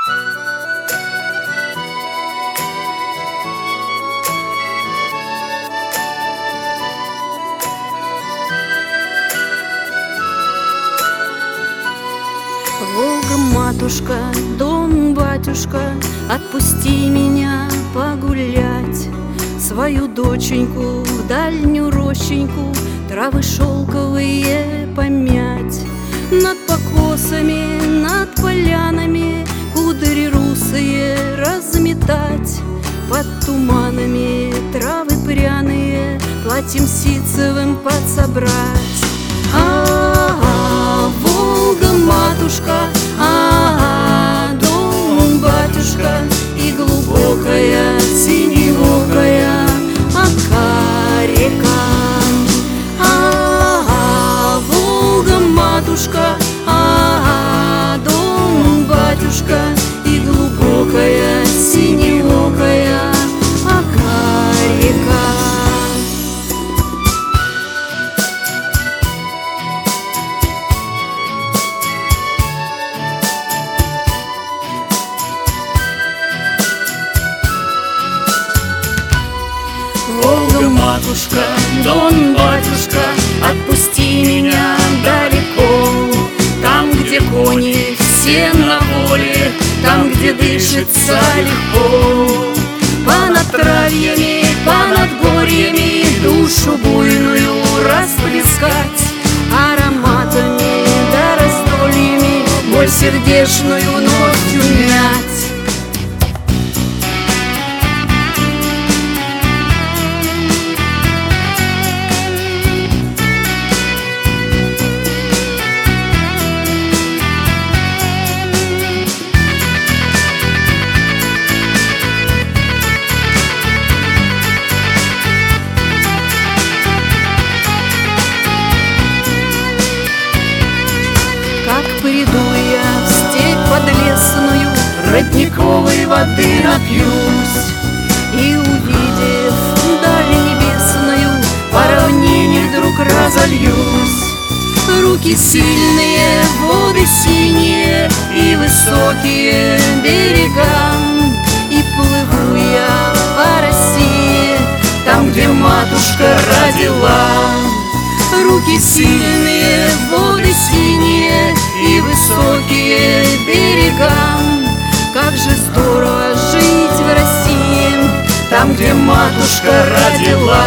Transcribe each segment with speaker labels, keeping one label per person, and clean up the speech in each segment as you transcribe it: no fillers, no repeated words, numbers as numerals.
Speaker 1: Волга, матушка, Дон, батюшка, отпусти меня погулять, свою доченьку в дальнюю рощеньку, травы шелковые помять. Над покосами, над полянами кудри русые разметать, под туманами травы пряные платьем ситцевым подсобрать. Волга, матушка, Дон, батюшка, и глубокая синеокая Ока-река. Волга, матушка, Дон, батюшка, и глубокая синеокая Ока-река.
Speaker 2: Волга, матушка, Дон, батюшка, отпусти меня далеко, там, где кони все на воле, там, где дышится легко. Понад травьями, понад горьями душу буйную расплескать, ароматами да раздольями боль сердечную вновь унять.
Speaker 1: Приду я в степь подлесную,
Speaker 2: родниковой воды напьюсь,
Speaker 1: и, увидев даль небесную,
Speaker 2: по равнине вдруг разольюсь.
Speaker 1: руки сильные, воды синие и высокие берега, и плыву я по России,
Speaker 2: там, где матушка родила.
Speaker 1: Руки сильные, воды синие и высокие берега. Как же здорово жить в России,
Speaker 2: там, где матушка родила.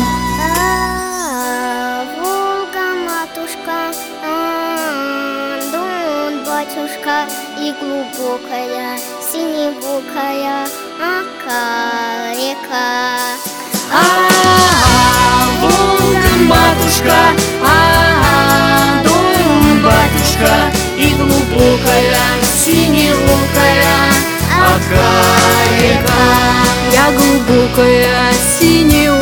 Speaker 3: Волга, матушка, Дон, батюшка, и глубокая синевокая Ока-река.
Speaker 2: Волга, матушка, Дон, батюшка, и глубокая синеокая Ока-река.
Speaker 1: Я глубокая синеокая